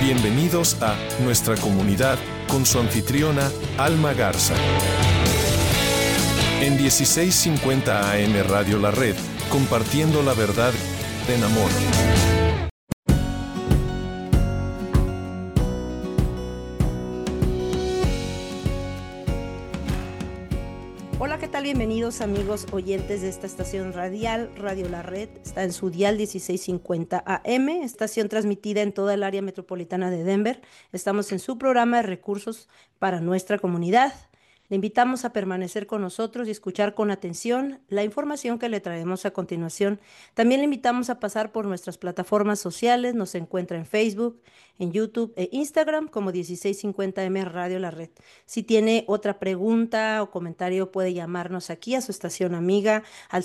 Bienvenidos a Nuestra Comunidad con su anfitriona Alma Garza. En 1650 AM Radio La Red, compartiendo la verdad en amor. Hola, ¿qué tal? Bienvenidos amigos oyentes de esta estación radial, Radio La Red. Está en su dial 1650 AM, estación transmitida en toda el área metropolitana de Denver. Estamos en su programa de recursos para nuestra comunidad. Le invitamos a permanecer con nosotros y escuchar con atención la información que le traemos a continuación. También le invitamos a pasar por nuestras plataformas sociales. Nos encuentra en Facebook, en YouTube e Instagram como 1650M Radio La Red. Si tiene otra pregunta o comentario, puede llamarnos aquí a su estación amiga al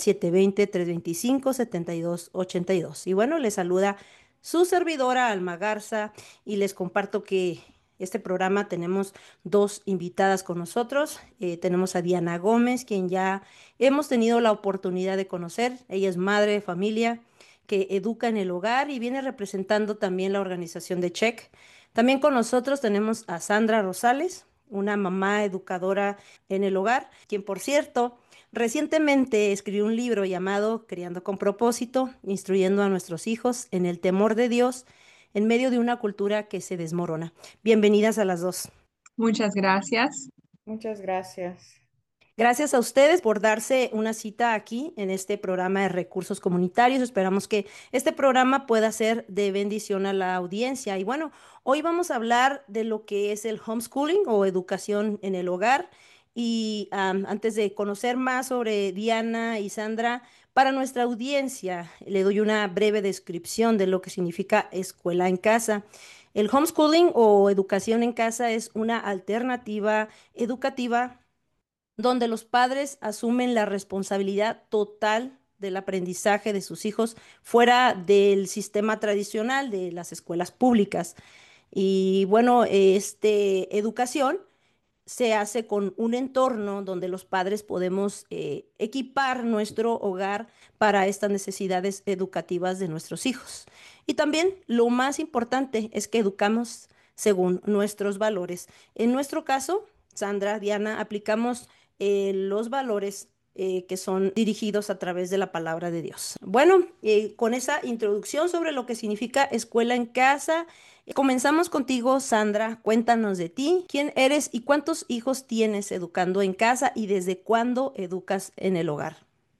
720-325-7282. Y bueno, le saluda su servidora Alma Garza y les comparto que este programa tenemos dos invitadas con nosotros. Tenemos a Diana Gómez, quien ya hemos tenido la oportunidad de conocer. Ella es madre de familia que educa en el hogar y viene representando también la organización de CHEC. También con nosotros tenemos a Sandra Rosales, una mamá educadora en el hogar, quien por cierto recientemente escribió un libro llamado Criando con propósito, instruyendo a nuestros hijos en el temor de Dios en medio de una cultura que se desmorona. Bienvenidas a las dos. Muchas gracias. Muchas gracias. Gracias a ustedes por darse una cita aquí en este programa de recursos comunitarios. Esperamos que este programa pueda ser de bendición a la audiencia. Y bueno, hoy vamos a hablar de lo que es el homeschooling o educación en el hogar. Y antes de conocer más sobre Diana y Sandra, para nuestra audiencia le doy una breve descripción de lo que significa escuela en casa. El homeschooling o educación en casa es una alternativa educativa donde los padres asumen la responsabilidad total del aprendizaje de sus hijos fuera del sistema tradicional de las escuelas públicas. Y bueno, educación se hace con un entorno donde los padres podemos equipar nuestro hogar para estas necesidades educativas de nuestros hijos. Y también lo más importante es que educamos según nuestros valores. En nuestro caso, Sandra, Diana, aplicamos los valores que son dirigidos a través de la palabra de Dios. Bueno, con esa introducción sobre lo que significa escuela en casa, comenzamos contigo, Sandra. Cuéntanos de ti, quién eres y cuántos hijos tienes educando en casa y desde cuándo educas en el hogar.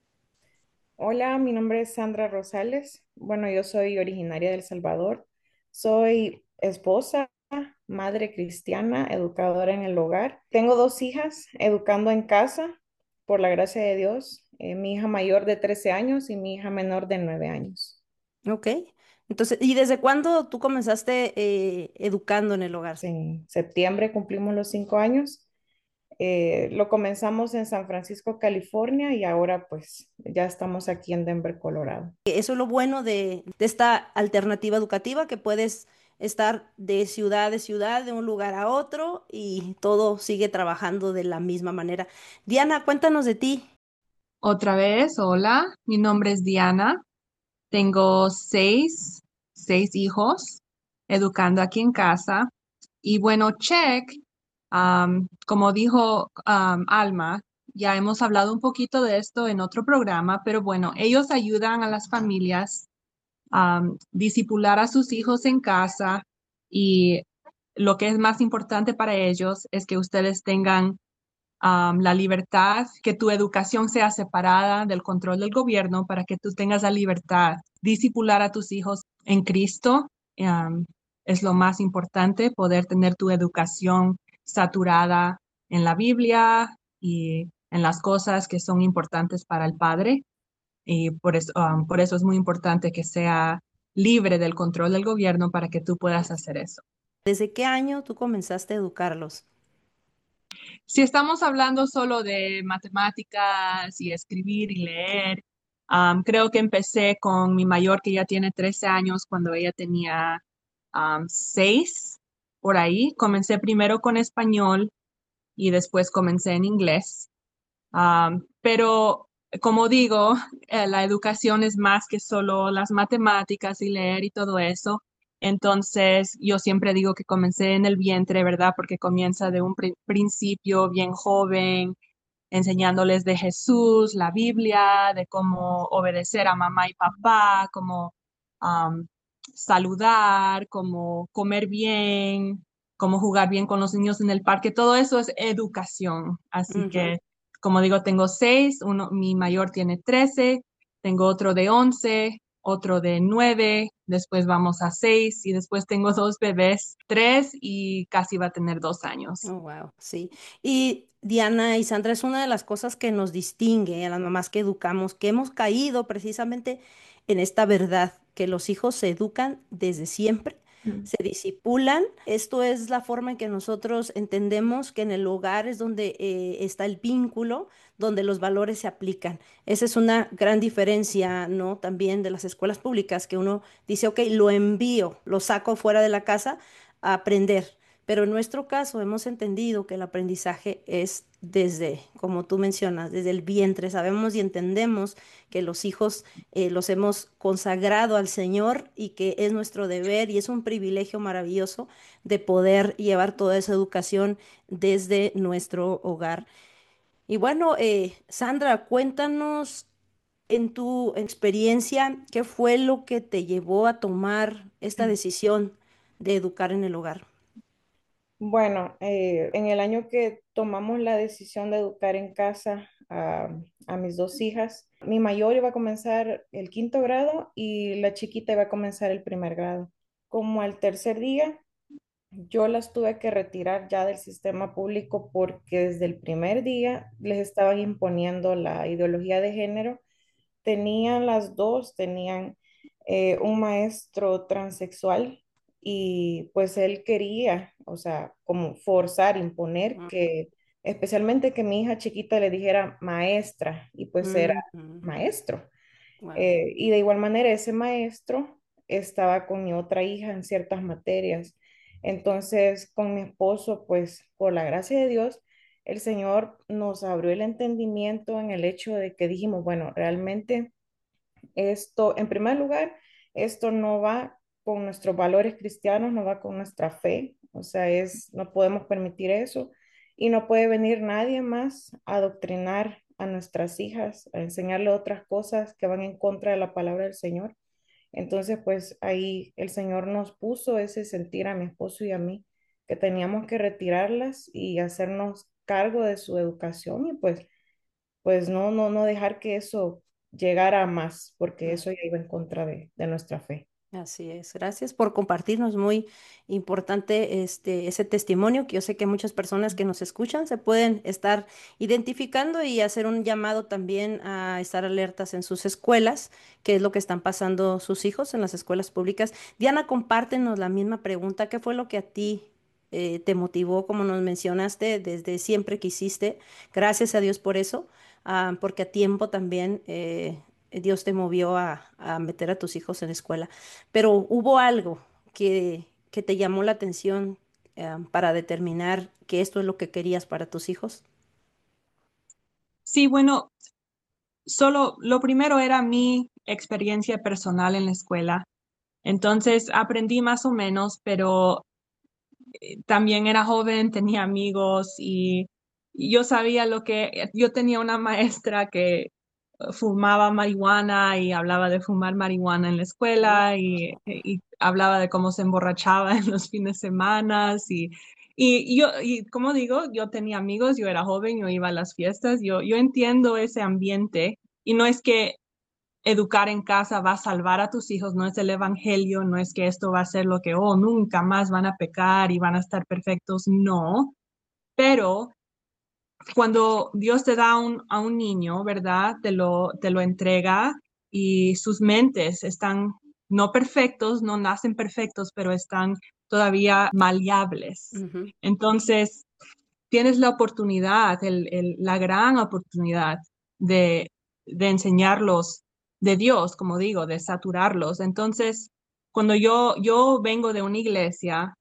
Hola, mi nombre es Sandra Rosales. Bueno, yo soy originaria de El Salvador. Soy esposa, madre cristiana, educadora en el hogar. Tengo dos hijas educando en casa, por la gracia de Dios. Mi hija mayor de 13 años y mi hija menor de 9 años. Ok. Entonces, ¿y desde cuándo tú comenzaste educando en el hogar? En septiembre cumplimos los 5 años. Lo comenzamos en San Francisco, California, y ahora pues ya estamos aquí en Denver, Colorado. Eso es lo bueno de esta alternativa educativa, que puedes estar de ciudad, de un lugar a otro y todo sigue trabajando de la misma manera. Diana, cuéntanos de ti. Otra vez, hola, mi nombre es Diana. Tengo seis hijos educando aquí en casa. Y bueno, Check, como dijo Alma, ya hemos hablado un poquito de esto en otro programa, pero bueno, ellos ayudan a las familias a discipular a sus hijos en casa y lo que es más importante para ellos es que ustedes tengan la libertad, que tu educación sea separada del control del gobierno para que tú tengas la libertad. Discipular a tus hijos en Cristo es lo más importante, poder tener tu educación saturada en la Biblia y en las cosas que son importantes para el Padre. Y por eso es muy importante que sea libre del control del gobierno para que tú puedas hacer eso. ¿Desde qué año tú comenzaste a educarlos? Si estamos hablando solo de matemáticas y escribir y leer, creo que empecé con mi mayor que ya tiene 13 años cuando ella tenía 6, por ahí. Comencé primero con español y después comencé en inglés. Pero como digo, la educación es más que solo las matemáticas y leer y todo eso. Entonces, yo siempre digo que comencé en el vientre, ¿verdad? Porque comienza de un principio bien joven, enseñándoles de Jesús, la Biblia, de cómo obedecer a mamá y papá, cómo am, saludar, cómo comer bien, cómo jugar bien con los niños en el parque. Todo eso es educación. Así Ujú. que, como digo, tengo 6, mi mayor tiene 13, tengo otro de 11, otro de 9, después vamos a 6 y después tengo 2 bebés, 3 y casi va a tener 2 años. Oh, wow, sí. Y Diana y Sandra, es una de las cosas que nos distingue a las mamás que educamos, que hemos caído precisamente en esta verdad, que los hijos se educan desde siempre, Mm. se disipulan. Esto es la forma en que nosotros entendemos que en el hogar es donde está el vínculo, donde los valores se aplican. Esa es una gran diferencia, ¿no? También de las escuelas públicas, que uno dice, ok, lo envío, lo saco fuera de la casa a aprender. Pero en nuestro caso hemos entendido que el aprendizaje es desde, como tú mencionas, desde el vientre. Sabemos y entendemos que los hijos los hemos consagrado al Señor y que es nuestro deber y es un privilegio maravilloso de poder llevar toda esa educación desde nuestro hogar. Y bueno, Sandra, cuéntanos en tu experiencia, ¿qué fue lo que te llevó a tomar esta decisión de educar en el hogar? Bueno, en el año que tomamos la decisión de educar en casa a mis dos hijas, mi mayor iba a comenzar el quinto grado y la chiquita iba a comenzar el primer grado. Como al tercer día, yo las tuve que retirar ya del sistema público porque desde el primer día les estaban imponiendo la ideología de género. Tenían las dos, tenían un maestro transexual y pues él quería, o sea, como forzar, imponer que, especialmente que mi hija chiquita le dijera maestra y pues era maestro. Wow. Y de igual manera ese maestro estaba con mi otra hija en ciertas materias. Entonces, con mi esposo, pues por la gracia de Dios, el Señor nos abrió el entendimiento en el hecho de que dijimos, bueno, realmente esto, en primer lugar, esto no va con nuestros valores cristianos, no va con nuestra fe, o sea, no podemos permitir eso y no puede venir nadie más a adoctrinar a nuestras hijas, a enseñarle otras cosas que van en contra de la palabra del Señor. Entonces, pues ahí el Señor nos puso ese sentir a mi esposo y a mí, que teníamos que retirarlas y hacernos cargo de su educación y pues no dejar que eso llegara a más, porque eso ya iba en contra de nuestra fe. Así es. Gracias por compartirnos. Muy importante ese testimonio que yo sé que muchas personas que nos escuchan se pueden estar identificando y hacer un llamado también a estar alertas en sus escuelas, qué es lo que están pasando sus hijos en las escuelas públicas. Diana, compártenos la misma pregunta. ¿Qué fue lo que a ti te motivó, como nos mencionaste, desde siempre que hiciste? Gracias a Dios por eso, porque a tiempo también Dios te movió a meter a tus hijos en escuela. Pero hubo algo que te llamó la atención para determinar que esto es lo que querías para tus hijos. Sí, bueno, solo lo primero era mi experiencia personal en la escuela. Entonces aprendí más o menos, pero también era joven, tenía amigos y yo sabía lo que, yo tenía una maestra que fumaba marihuana y hablaba de fumar marihuana en la Oh, escuela y hablaba de cómo se emborrachaba en los fines de semana y yo, y como digo, yo tenía amigos, yo era joven, yo iba a las fiestas, yo entiendo ese ambiente y no es que educar en casa va a salvar a tus hijos, no es el evangelio, no es que esto va a ser lo que, oh, nunca más van a pecar y van a estar perfectos, no, pero cuando Dios te da a un niño, ¿verdad? Te lo entrega y sus mentes están no perfectos, no nacen perfectos, pero están todavía maleables. ujú, Entonces, tienes la oportunidad, la gran oportunidad de, de enseñarlos de Dios, como digo, de saturarlos. Entonces, cuando yo vengo de una iglesia,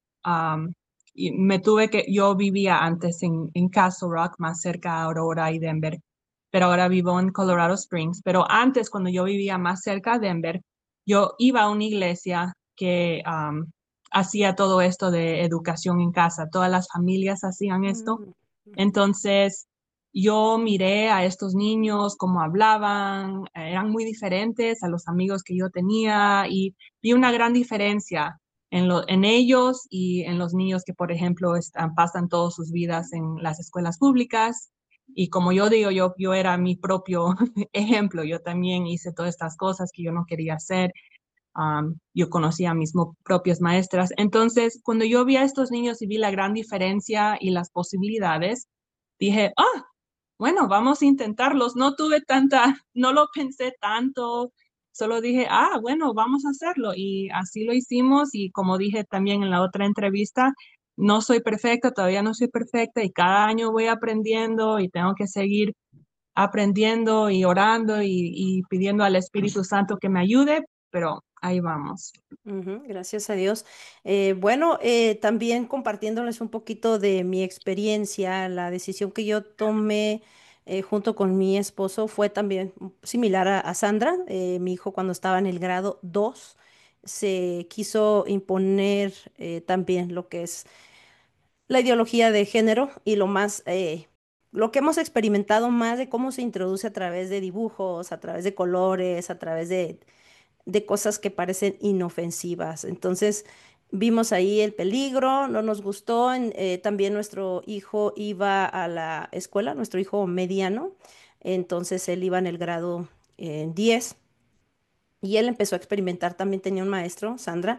y yo vivía antes en Castle Rock, más cerca a Aurora y Denver, pero ahora vivo en Colorado Springs. Pero antes, cuando yo vivía más cerca a Denver, yo iba a una iglesia que hacía todo esto de educación en casa. Todas las familias hacían esto. Mm, Entonces, yo miré a estos niños, cómo hablaban, eran muy diferentes a los amigos que yo tenía y vi una gran diferencia en ellos y en los niños que, por ejemplo, pasan todas sus vidas en las escuelas públicas. Y como yo digo, yo era mi propio ejemplo. Yo también hice todas estas cosas que yo no quería hacer. Yo conocía a mis propias maestras. Entonces, cuando yo vi a estos niños y vi la gran diferencia y las posibilidades, dije, bueno, vamos a intentarlos. No tuve tanta, no lo pensé tanto, solo dije, bueno, vamos a hacerlo. Y así lo hicimos. Y como dije también en la otra entrevista, no soy perfecta, todavía no soy perfecta y cada año voy aprendiendo y tengo que seguir aprendiendo y orando y pidiendo al Espíritu Santo que me ayude, pero ahí vamos. ujú, gracias a Dios. Bueno, también compartiéndoles un poquito de mi experiencia, la decisión que yo tomé junto con mi esposo fue también similar a Sandra. Mi hijo cuando estaba en el grado 2 se quiso imponer también lo que es la ideología de género y lo que hemos experimentado más de cómo se introduce a través de dibujos, a través de colores, a través de cosas que parecen inofensivas. Entonces, vimos ahí el peligro, no nos gustó. También nuestro hijo iba a la escuela, nuestro hijo mediano, entonces él iba en el grado 10. Y él empezó a experimentar, también tenía un maestro, Sandra,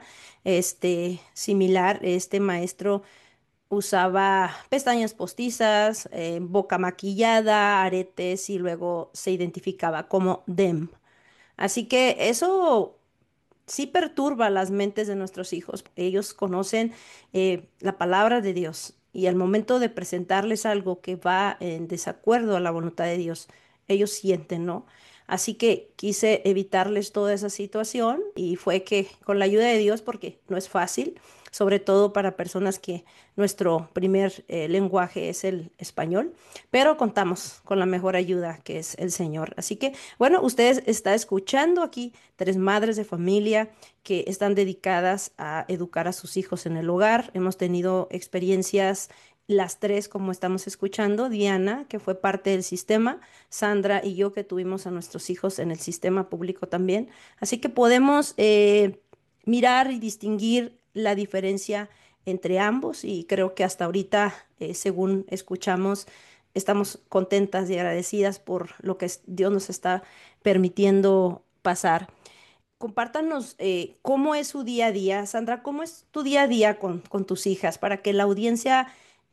similar, este maestro usaba pestañas postizas, boca maquillada, aretes y luego se identificaba como dem. Así que eso sí perturba las mentes de nuestros hijos. Ellos conocen la palabra de Dios y al momento de presentarles algo que va en desacuerdo a la voluntad de Dios, ellos sienten, ¿no? Así que quise evitarles toda esa situación y fue que con la ayuda de Dios, porque no es fácil, sobre todo para personas que nuestro primer lenguaje es el español, pero contamos con la mejor ayuda que es el Señor. Así que, bueno, ustedes están escuchando aquí tres madres de familia que están dedicadas a educar a sus hijos en el hogar. Hemos tenido experiencias las tres, como estamos escuchando, Diana, que fue parte del sistema, Sandra y yo, que tuvimos a nuestros hijos en el sistema público también. Así que podemos mirar y distinguir la diferencia entre ambos y creo que hasta ahorita, según escuchamos, estamos contentas y agradecidas por lo que Dios nos está permitiendo pasar. Compártanos cómo es su día a día. Sandra, ¿cómo es tu día a día con tus hijas para que la audiencia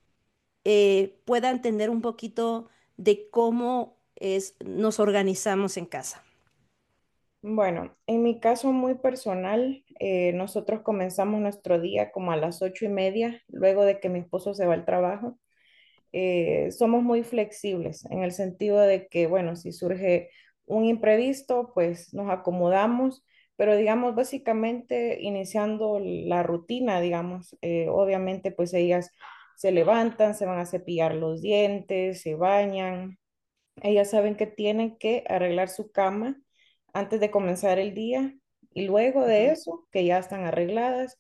pueda entender un poquito de cómo nos organizamos en casa? Bueno, en mi caso muy personal, nosotros comenzamos nuestro día como a las 8:30, luego de que mi esposo se va al trabajo. Somos muy flexibles en el sentido de que, bueno, si surge un imprevisto, pues nos acomodamos, pero digamos, básicamente iniciando la rutina, digamos, obviamente pues ellas se levantan, se van a cepillar los dientes, se bañan, ellas saben que tienen que arreglar su cama antes de comenzar el día y luego de Ujú, eso, que ya están arregladas,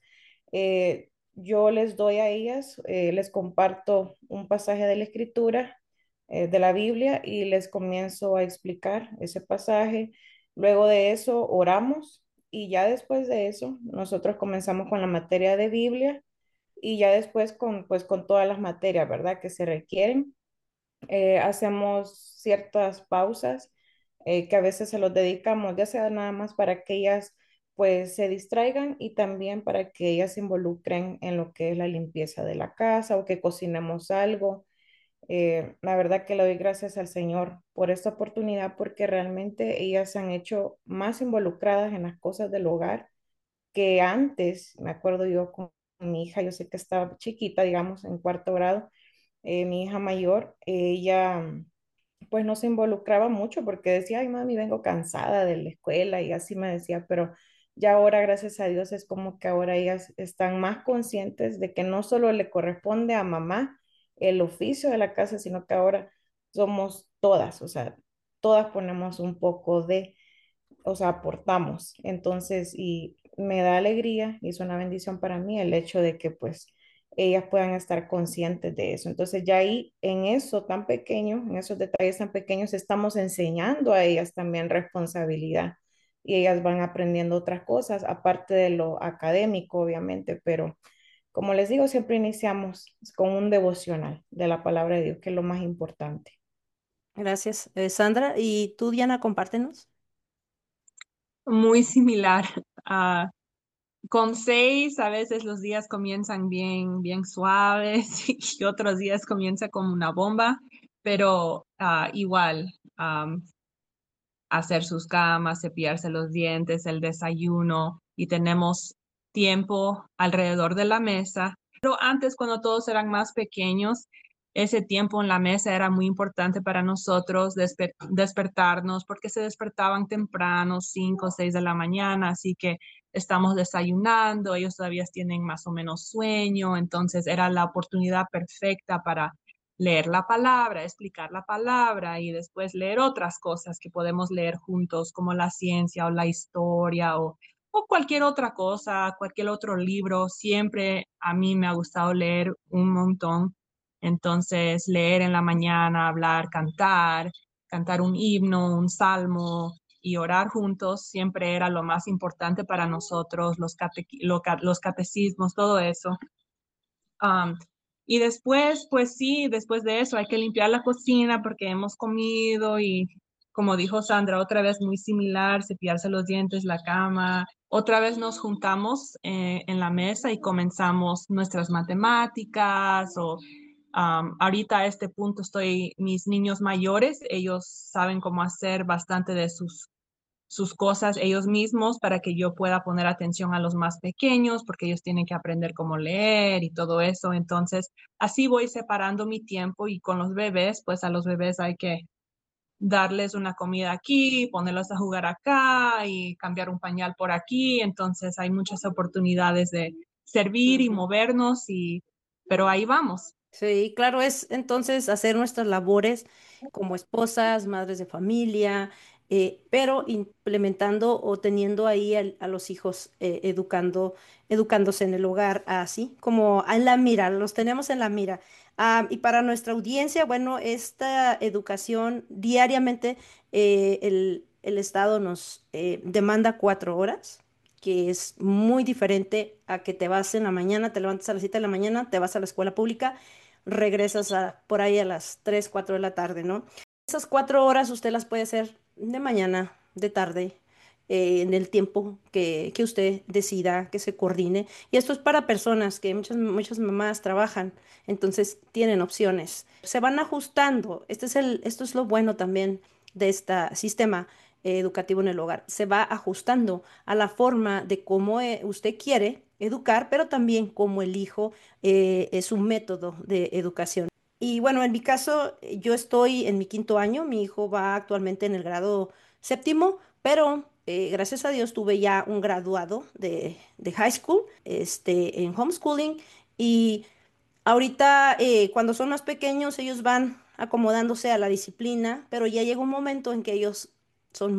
yo les doy a ellas, les comparto un pasaje de la escritura, de la Biblia y les comienzo a explicar ese pasaje. Luego de eso oramos y ya después de eso nosotros comenzamos con la materia de Biblia y ya después con, pues, con todas las materias, ¿verdad? Que se requieren. Hacemos ciertas pausas que a veces se los dedicamos, ya sea nada más para que ellas pues se distraigan y también para que ellas se involucren en lo que es la limpieza de la casa o que cocinemos algo. La verdad que le doy gracias al Señor por esta oportunidad porque realmente ellas se han hecho más involucradas en las cosas del hogar que antes. Me acuerdo yo con mi hija, yo sé que estaba chiquita, digamos, en cuarto grado, mi hija mayor, ella pues no se involucraba mucho porque decía, ay mami, vengo cansada de la escuela y así me decía, pero ya ahora, gracias a Dios, es como que ahora ellas están más conscientes de que no solo le corresponde a mamá el oficio de la casa, sino que ahora somos todas, o sea, todas ponemos un poco de, o sea, aportamos. Entonces, y me da alegría y es una bendición para mí el hecho de que pues ellas puedan estar conscientes de eso. Entonces ya ahí en eso tan pequeño, en esos detalles tan pequeños, estamos enseñando a ellas también responsabilidad y ellas van aprendiendo otras cosas, aparte de lo académico, obviamente, pero como les digo, siempre iniciamos con un devocional de la palabra de Dios, que es lo más importante. Gracias, Sandra. ¿Y tú, Diana, compártenos? Muy similar. Ah, con 6 a veces los días comienzan bien suaves y otros días comienza como una bomba, pero igual, hacer sus camas, cepillarse los dientes, el desayuno y tenemos tiempo alrededor de la mesa. Pero antes, cuando todos eran más pequeños, ese tiempo en la mesa era muy importante para nosotros despertarnos porque se despertaban temprano, 5 o 6 de la mañana, así que estamos desayunando, ellos todavía tienen más o menos sueño, entonces era la oportunidad perfecta para leer la palabra, explicar la palabra y después leer otras cosas que podemos leer juntos, como la ciencia o la historia o cualquier otra cosa, cualquier otro libro. Siempre a mí me ha gustado leer un montón. Entonces, leer en la mañana, hablar, cantar un himno, un salmo y orar juntos siempre era lo más importante para nosotros, los catecismos, todo eso. Um, y después, pues sí, después de eso hay que limpiar la cocina porque hemos comido y como dijo Sandra, otra vez muy similar, cepillarse los dientes, la cama. Otra vez nos juntamos en la mesa y comenzamos nuestras matemáticas o ahorita a este punto mis niños mayores, ellos saben cómo hacer bastante de sus cosas ellos mismos para que yo pueda poner atención a los más pequeños, porque ellos tienen que aprender cómo leer y todo eso. Entonces, así voy separando mi tiempo y con los bebés, pues a los bebés hay que darles una comida aquí, ponerlos a jugar acá y cambiar un pañal por aquí. Entonces, hay muchas oportunidades de servir y Ujú. movernos pero ahí vamos. Sí, claro, es entonces hacer nuestras labores como esposas, madres de familia, pero implementando o teniendo ahí a los hijos educándose en el hogar, así como en la mira, los tenemos en la mira. Y para nuestra audiencia, bueno, esta educación diariamente, el Estado nos demanda 4 horas, que es muy diferente a que te vas en la mañana, te levantas a las 7 de la mañana, te vas a la escuela pública, regresas por ahí a las 3 4 de la tarde, ¿no? Esas 4 horas usted las puede hacer de mañana, de tarde, en el tiempo que usted decida, que se coordine. Y esto es para personas que muchas mamás trabajan, entonces tienen opciones. Se van ajustando. Esto es lo bueno también de este sistema educativo en el hogar. Se va ajustando a la forma de cómo usted quiere educar, pero también cómo el hijo es un método de educación. Y bueno, en mi caso, yo estoy en mi 5.º año, mi hijo va actualmente en el grado séptimo, pero gracias a Dios tuve ya un graduado de high school, en homeschooling, y ahorita, cuando son más pequeños, ellos van acomodándose a la disciplina, pero ya llega un momento en que ellos son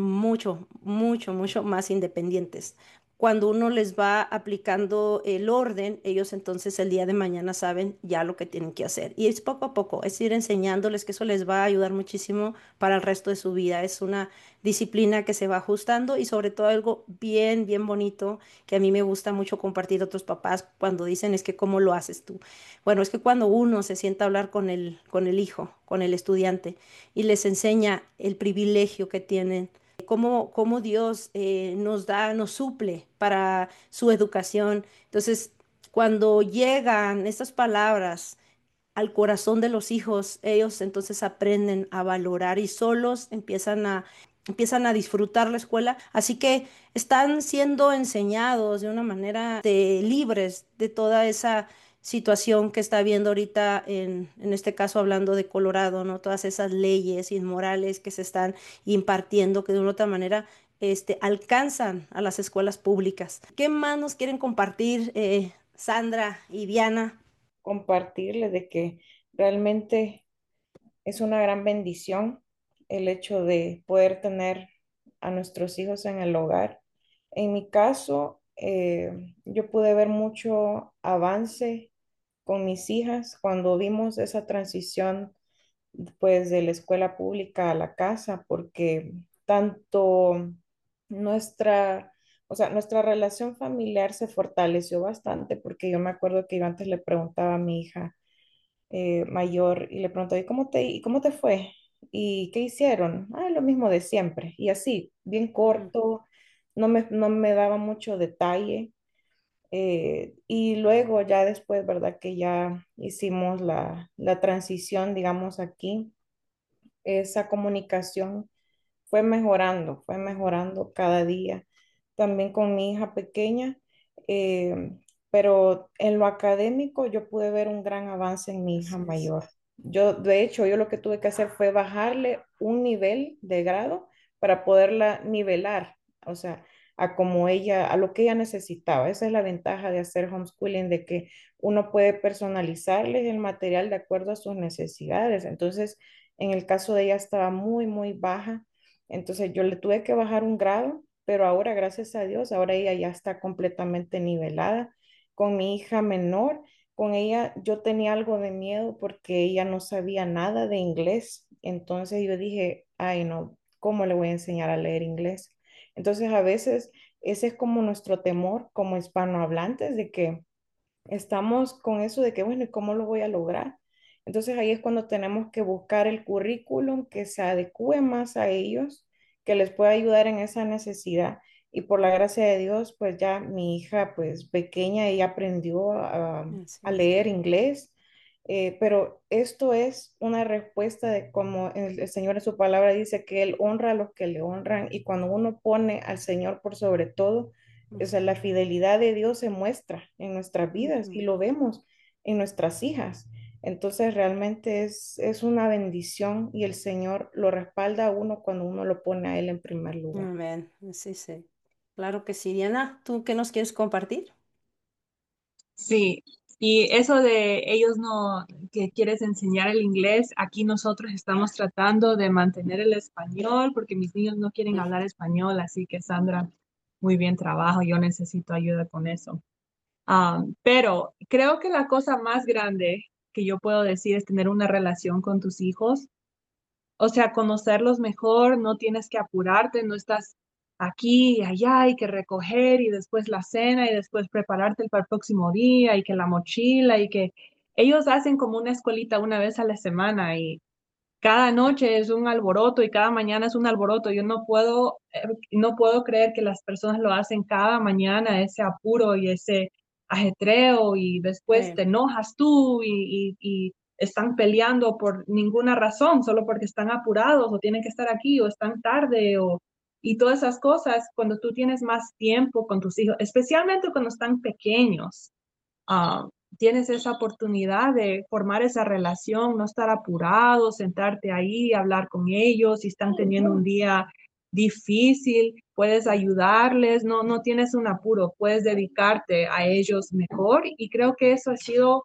mucho más independientes. Cuando uno les va aplicando el orden, ellos entonces el día de mañana saben ya lo que tienen que hacer. Y es poco a poco, es ir enseñándoles que eso les va a ayudar muchísimo para el resto de su vida. Es una disciplina que se va ajustando y sobre todo algo bien bonito que a mí me gusta mucho compartir a otros papás cuando dicen es que ¿cómo lo haces tú? Bueno, es que cuando uno se sienta a hablar con el hijo, con el estudiante, y les enseña el privilegio que tienen, cómo Dios nos suple para su educación. Entonces, cuando llegan estas palabras al corazón de los hijos, ellos entonces aprenden a valorar y solos empiezan a disfrutar la escuela. Así que están siendo enseñados de una manera libres de toda esa situación que está habiendo ahorita en este caso hablando de Colorado, ¿no? Todas esas leyes inmorales que se están impartiendo que de una u otra manera alcanzan a las escuelas públicas. ¿Qué más nos quieren compartir, Sandra y Diana? Compartirles de que realmente es una gran bendición el hecho de poder tener a nuestros hijos en el hogar. En mi caso, yo pude ver mucho avance con mis hijas cuando vimos esa transición pues de la escuela pública a la casa, porque tanto nuestra, o sea, nuestra relación familiar se fortaleció bastante, porque yo me acuerdo que yo antes le preguntaba a mi hija mayor y le preguntaba, ¿y cómo te fue? ¿Y qué hicieron? Ah, lo mismo de siempre. Y así, bien Ujú. corto, no me daba mucho detalle. Y luego ya después, ¿verdad? Que ya hicimos la transición, digamos, aquí, esa comunicación fue mejorando cada día. También con mi hija pequeña, eh, pero en lo académico yo pude ver un gran avance en mi hija Así es. mayor. Yo, de hecho, yo lo que tuve que hacer fue bajarle un nivel de grado para poderla nivelar, o sea, a como ella, a lo que ella necesitaba. Esa es la ventaja de hacer homeschooling, de que uno puede personalizarle el material de acuerdo a sus necesidades. Entonces, en el caso de ella estaba muy baja, entonces yo le tuve que bajar un grado, pero ahora, gracias a Dios, ahora ella ya está completamente nivelada. Con mi hija menor, con ella yo tenía algo de miedo porque ella no sabía nada de inglés. Entonces yo dije, ay no, ¿cómo le voy a enseñar a leer inglés? Entonces a veces ese es como nuestro temor como hispanohablantes de que estamos con eso de que, bueno, ¿y cómo lo voy a lograr? Entonces ahí es cuando tenemos que buscar el currículum que se adecue más a ellos, que les pueda ayudar en esa necesidad. Y por la gracia de Dios, pues ya mi hija, pues pequeña, ella aprendió Así a es. leer inglés. Pero esto es una respuesta de como el Señor en su palabra dice que Él honra a los que le honran y cuando uno pone al Señor por sobre todo, o sea, la fidelidad de Dios se muestra en nuestras vidas y Ujú. lo vemos en nuestras hijas. Entonces realmente es una bendición y el Señor lo respalda a uno cuando uno lo pone a Él en primer lugar. Amén. Sí, sí. Claro que sí. Diana, ¿tú qué nos quieres compartir? Sí, y eso de ellos no, que quieres enseñar el inglés, aquí nosotros estamos tratando de mantener el español porque mis niños no quieren Mm. hablar español, así que Sandra, muy bien trabajo, yo necesito ayuda con eso. Pero creo que la cosa más grande que yo puedo decir es tener una relación con tus hijos, o sea, conocerlos mejor, no tienes que apurarte, no estás aquí y allá, hay que recoger y después la cena y después prepararte para el próximo día y que la mochila y que ellos hacen como una escuelita una vez a la semana y cada noche es un alboroto y cada mañana es un alboroto. Yo no puedo creer que las personas lo hacen cada mañana, ese apuro y ese ajetreo y después Sí. te enojas tú y están peleando por ninguna razón, solo porque están apurados o tienen que estar aquí o están tarde y todas esas cosas cuando tú tienes más tiempo con tus hijos, especialmente cuando están pequeños. ah, Tienes esa oportunidad de formar esa relación, no estar apurado, sentarte ahí, hablar con ellos, si están teniendo un día difícil, puedes Sí. ayudarles, no tienes un apuro, puedes dedicarte a ellos mejor y creo que eso ha sido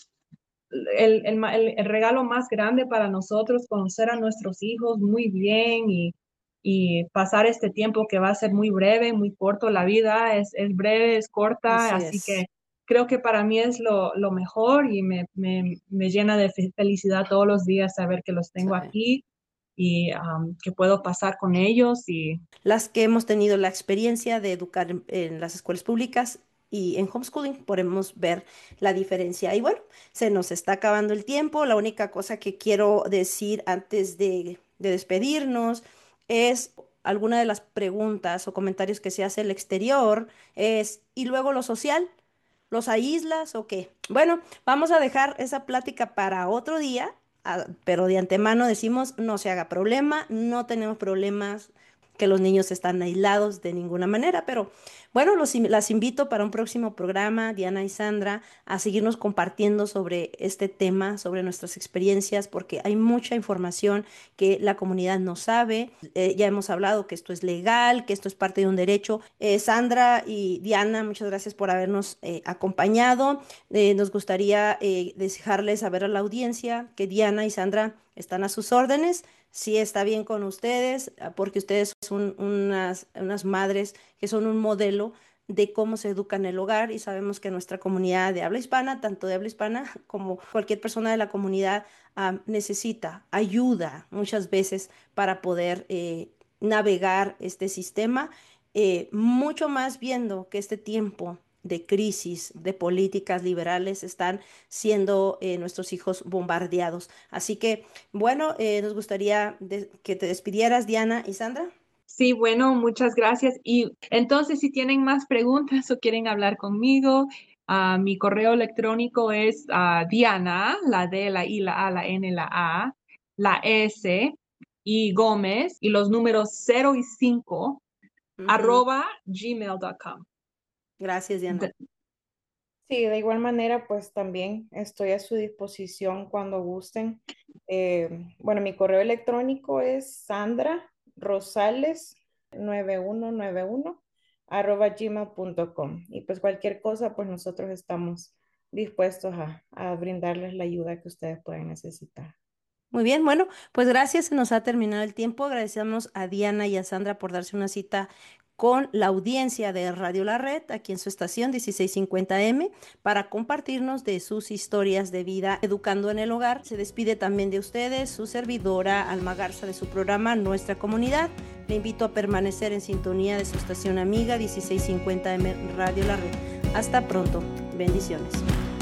el regalo más grande para nosotros, conocer a nuestros hijos muy bien y pasar este tiempo que va a ser muy breve, muy corto. La vida es breve, es corta, Así así es. que creo que para mí es lo mejor y me llena de felicidad todos los días saber que los Sí. tengo aquí y que puedo pasar con ellos y Las que hemos tenido la experiencia de educar en las escuelas públicas y en homeschooling, podemos ver la diferencia. Y bueno, se nos está acabando el tiempo. La única cosa que quiero decir antes de despedirnos es alguna de las preguntas o comentarios que se hace el exterior es, ¿y luego lo social? ¿Los aíslas o qué? Bueno, vamos a dejar esa plática para otro día, pero de antemano decimos, no se haga problema, no tenemos problemas que los niños están aislados de ninguna manera, pero bueno, las invito para un próximo programa, Diana y Sandra, a seguirnos compartiendo sobre este tema, sobre nuestras experiencias, porque hay mucha información que la comunidad no sabe. Ya hemos hablado que esto es legal, que esto es parte de un derecho. Sandra y Diana, muchas gracias por habernos acompañado. Nos gustaría dejarles saber a la audiencia que Diana y Sandra están a sus órdenes. Si está bien con ustedes, porque ustedes son unas madres que son un modelo de cómo se educa en el hogar y sabemos que nuestra comunidad de habla hispana, tanto de habla hispana como cualquier persona de la comunidad, necesita ayuda muchas veces para poder navegar este sistema, mucho más viendo que este tiempo de crisis, de políticas liberales, están siendo nuestros hijos bombardeados. Así que, bueno, nos gustaría que te despidieras, Diana y Sandra. Sí, bueno, muchas gracias. Y entonces, si tienen más preguntas o quieren hablar conmigo, mi correo electrónico es Diana, la D, la I, la A, la N, la S, y Gómez, y los números 0 y 5, Ujú. @gmail.com. Gracias, Diana. Sí, de igual manera, pues también estoy a su disposición cuando gusten. Bueno, mi correo electrónico es sandrarosales9191 @gmail.com. Y pues cualquier cosa, pues nosotros estamos dispuestos a brindarles la ayuda que ustedes puedan necesitar. Muy bien, bueno, pues gracias, se nos ha terminado el tiempo. Agradecemos a Diana y a Sandra por darse una cita con la audiencia de Radio La Red, aquí en su estación 1650M, para compartirnos de sus historias de vida educando en el hogar. Se despide también de ustedes su servidora Alma Garza de su programa Nuestra Comunidad. Le invito a permanecer en sintonía de su estación amiga 1650M Radio La Red. Hasta pronto. Bendiciones.